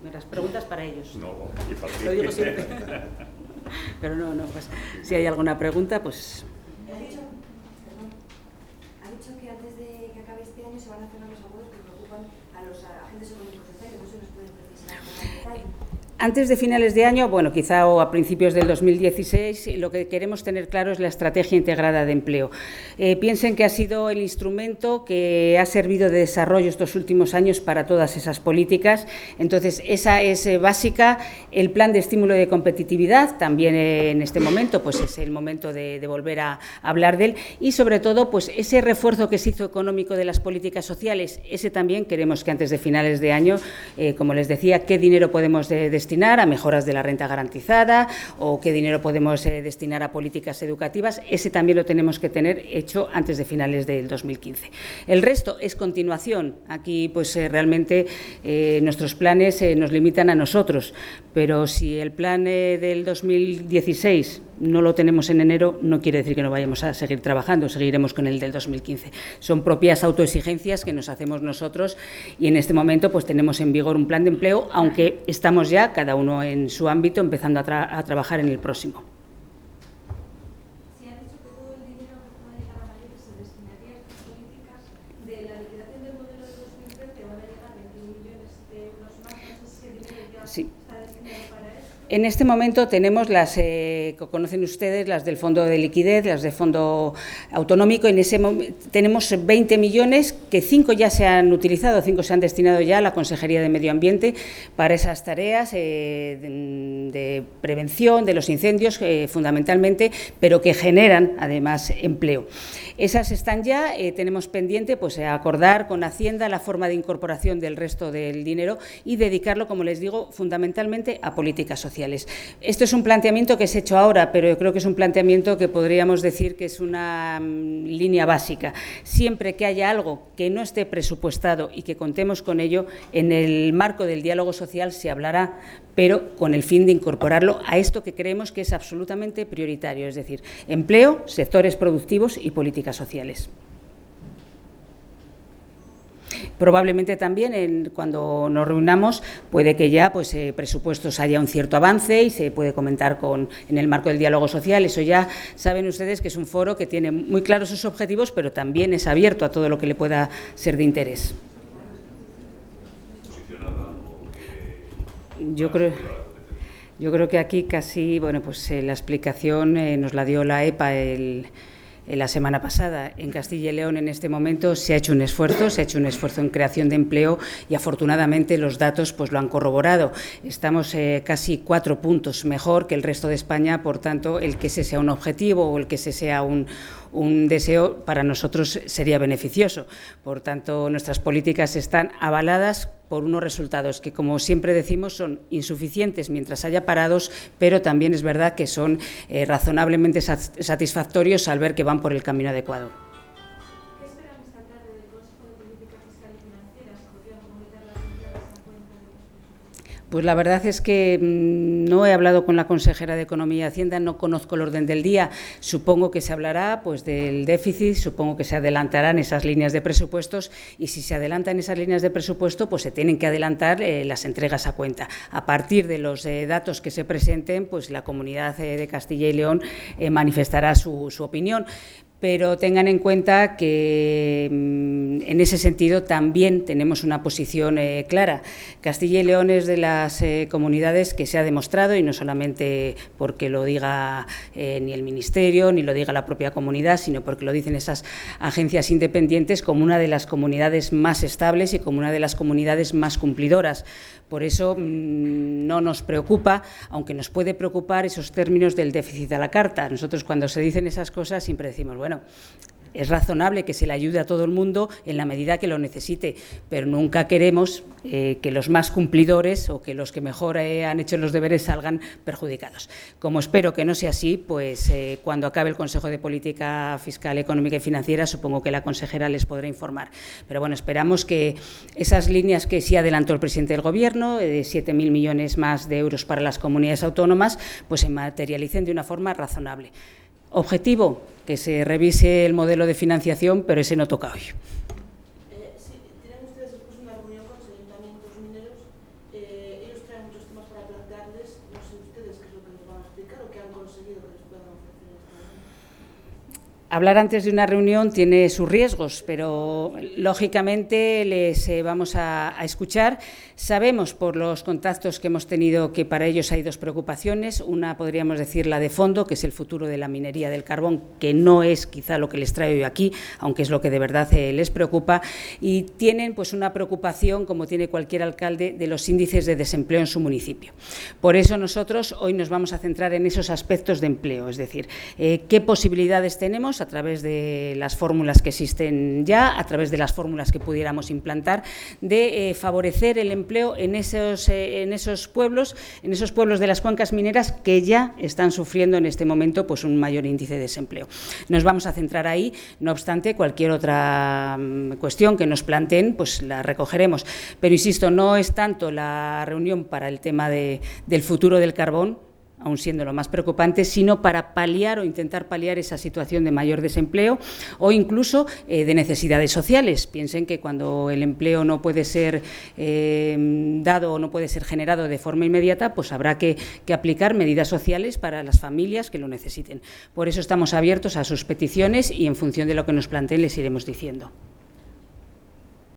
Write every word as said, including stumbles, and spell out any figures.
Las preguntas para ellos. No, y para ti. Lo digo siempre. Pero no, no, pues si hay alguna pregunta, pues... Ha dicho, perdón, ha dicho que antes de que acabe este año se van a cerrar los acuerdos que preocupan a los agentes económicos sociales. No se nos puede precisar con más detalle. Antes de finales de año, bueno, quizá o a principios del dos mil dieciséis, lo que queremos tener claro es la estrategia integrada de empleo. Eh, piensen que ha sido el instrumento que ha servido de desarrollo estos últimos años para todas esas políticas. Entonces, esa es eh, básica. El plan de estímulo de competitividad, también eh, en este momento, pues es el momento de, de volver a, a hablar de él. Y, sobre todo, pues ese refuerzo que se hizo económico de las políticas sociales, ese también queremos que antes de finales de año, eh, como les decía, qué dinero podemos de, de destinar a mejoras de la renta garantizada o qué dinero podemos eh, destinar a políticas educativas, ese también lo tenemos que tener hecho antes de finales del dos mil quince. El resto es continuación. Aquí pues eh, realmente eh, nuestros planes eh, nos limitan a nosotros, pero si el plan eh, del dos mil dieciséis no lo tenemos en enero, no quiere decir que no vayamos a seguir trabajando, seguiremos con el del dos mil quince. Son propias autoexigencias que nos hacemos nosotros y en este momento pues tenemos en vigor un plan de empleo, aunque estamos ya, cada uno en su ámbito, empezando a, tra a trabajar en el próximo. Se ha dicho que todo el dinero que pueda llegar a mayores se destinaría a estas políticas. De la liquidación del modelo de dos mil trece van a llegar veintiún millones de euros más. No sé si ese dinero ya Sí. está destinado para eso. En este momento tenemos las eh, que conocen ustedes, las del Fondo de Liquidez, las del Fondo Autonómico. En ese tenemos veinte millones, que cinco ya se han utilizado, cinco se han destinado ya a la Consejería de Medio Ambiente para esas tareas eh, de, de prevención de los incendios, eh, fundamentalmente, pero que generan además empleo. Esas están ya, eh, tenemos pendiente pues acordar con Hacienda la forma de incorporación del resto del dinero y dedicarlo, como les digo, fundamentalmente a políticas sociales. Esto es un planteamiento que se ha hecho ahora, pero yo creo que es un planteamiento que podríamos decir que es una um, línea básica. Siempre que haya algo que no esté presupuestado y que contemos con ello, en el marco del diálogo social se hablará, pero con el fin de incorporarlo a esto que creemos que es absolutamente prioritario, es decir, empleo, sectores productivos y políticas sociales. Probablemente también en, cuando nos reunamos puede que ya pues eh, presupuestos haya un cierto avance y se puede comentar con, en el marco del diálogo social. Eso ya saben ustedes que es un foro que tiene muy claros sus objetivos, pero también es abierto a todo lo que le pueda ser de interés. Yo creo, yo creo que aquí casi, bueno, pues eh, la explicación eh, nos la dio la E P A el, el, la semana pasada. En Castilla y León en este momento se ha hecho un esfuerzo, se ha hecho un esfuerzo en creación de empleo y afortunadamente los datos pues lo han corroborado. Estamos eh, casi cuatro puntos mejor que el resto de España, por tanto, el que ese sea un objetivo o el que ese sea un un deseo para nosotros sería beneficioso. Por tanto, nuestras políticas están avaladas por unos resultados que, como siempre decimos, son insuficientes mientras haya parados, pero también es verdad que son eh, razonablemente satisfactorios al ver que van por el camino adecuado. ¿Qué esperan esta tarde del Consejo de Política Fiscal y Financiera? ¿Se podrían comunicar las entradas a cuenta de los presupuestos? Pues la verdad es que mmm, no he hablado con la consejera de Economía y Hacienda, no conozco el orden del día. Supongo que se hablará pues del déficit, supongo que se adelantarán esas líneas de presupuestos y si se adelantan esas líneas de presupuesto, pues se tienen que adelantar eh, las entregas a cuenta. A partir de los eh, datos que se presenten, pues la Comunidad eh, de Castilla y León eh, manifestará su, su opinión. Pero tengan en cuenta que mmm, en ese sentido también tenemos una posición eh, clara. Castilla y León es de las eh, comunidades que se ha demostrado, y no solamente porque lo diga eh, ni el Ministerio, ni lo diga la propia comunidad, sino porque lo dicen esas agencias independientes, como una de las comunidades más estables y como una de las comunidades más cumplidoras. Por eso mmm, no nos preocupa, aunque nos puede preocupar esos términos del déficit a la carta. Nosotros cuando se dicen esas cosas siempre decimos, bueno, Bueno, es razonable que se le ayude a todo el mundo en la medida que lo necesite, pero nunca queremos eh, que los más cumplidores o que los que mejor eh, han hecho los deberes salgan perjudicados. Como espero que no sea así, pues eh, cuando acabe el Consejo de Política Fiscal, Económica y Financiera, supongo que la consejera les podrá informar. Pero bueno, esperamos que esas líneas que sí adelantó el presidente del Gobierno, de siete mil millones más de euros para las comunidades autónomas, pues se materialicen de una forma razonable. Objetivo, que se revise el modelo de financiación, pero ese no toca hoy. Eh, sí, tienen ustedes después una reunión con los ayuntamientos mineros. Eh, ellos grandes, no sé ustedes qué es lo que nos van a explicar o qué han conseguido que les puedan ofrecer esta reunión. Hablar antes de una reunión tiene sus riesgos, pero lógicamente les eh, vamos a, a escuchar. Sabemos por los contactos que hemos tenido que para ellos hay dos preocupaciones. Una, podríamos decir, la de fondo, que es el futuro de la minería del carbón, que no es quizá lo que les traigo yo aquí, aunque es lo que de verdad eh, les preocupa. Y tienen pues una preocupación, como tiene cualquier alcalde, de los índices de desempleo en su municipio. Por eso nosotros hoy nos vamos a centrar en esos aspectos de empleo, es decir, eh, qué posibilidades tenemos a través de las fórmulas que existen ya, a través de las fórmulas que pudiéramos implantar, de eh, favorecer el empleo en esos, eh, en esos pueblos, en esos pueblos de las cuencas mineras que ya están sufriendo en este momento pues un mayor índice de desempleo. Nos vamos a centrar ahí, no obstante, cualquier otra um, cuestión que nos planteen, pues la recogeremos. Pero insisto, no es tanto la reunión para el tema de, del futuro del carbón, aún siendo lo más preocupante, sino para paliar o intentar paliar esa situación de mayor desempleo o incluso eh, de necesidades sociales. Piensen que cuando el empleo no puede ser eh, dado o no puede ser generado de forma inmediata, pues habrá que, que aplicar medidas sociales para las familias que lo necesiten. Por eso estamos abiertos a sus peticiones y en función de lo que nos planteen les iremos diciendo.